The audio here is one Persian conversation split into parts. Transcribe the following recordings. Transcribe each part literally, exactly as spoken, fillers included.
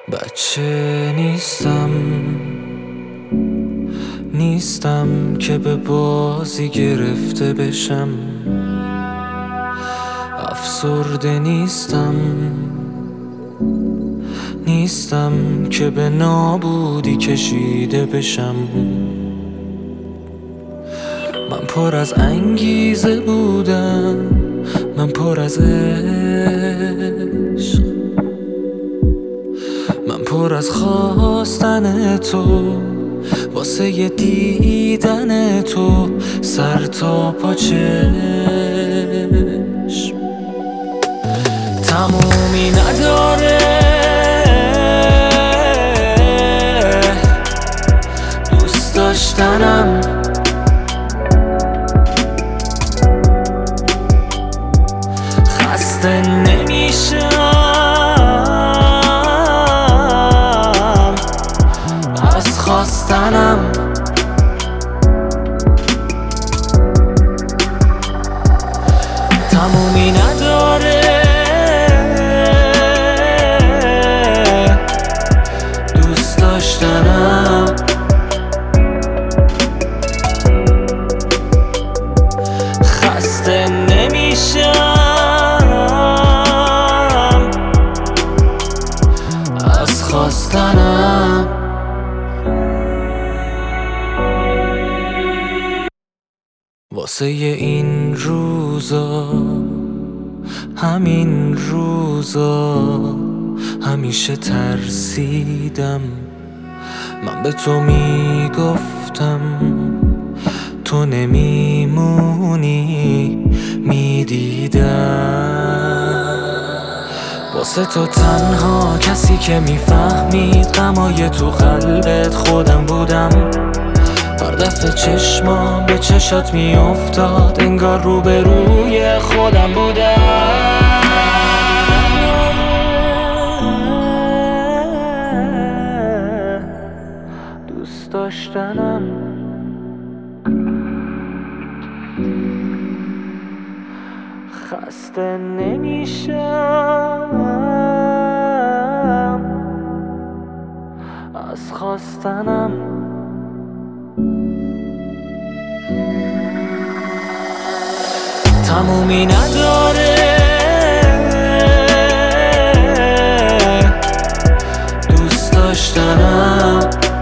بچه نیستم نیستم که به بازی گرفته بشم. افسرده نیستم نیستم که به نابودی کشیده بشم. من پر از انگیزه بودم، من پر از عشق، من پر از خواستن تو، واسه ی دیدن تو سر تا پا چشم. تمومی نداره دوست داشتنم، خسته نمیشم از خواستنم. تمومی نداره دوست داشتنم، خسته نمیشم از خواستنم. واسه این روزا، همین روزا همیشه ترسیدم. من به تو میگفتم تو نمیمونی، میدیدم واسه تو تنها کسی که میفهمید غمای تو قلبت خودم بودم. هر دفعه چشمام به چشات میافتاد انگار روبروی خودم بودم. دوست داشتنم خسته نمیشم از خواستنم. تمومی نداره دوست داشتنم،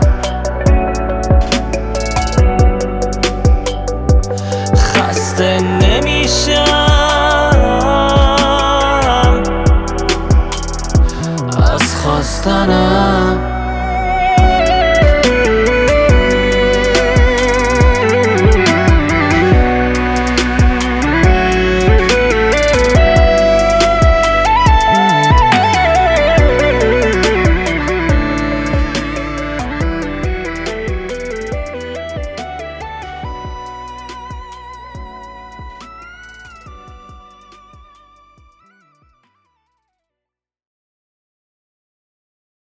خسته نمیشم از خواستنم.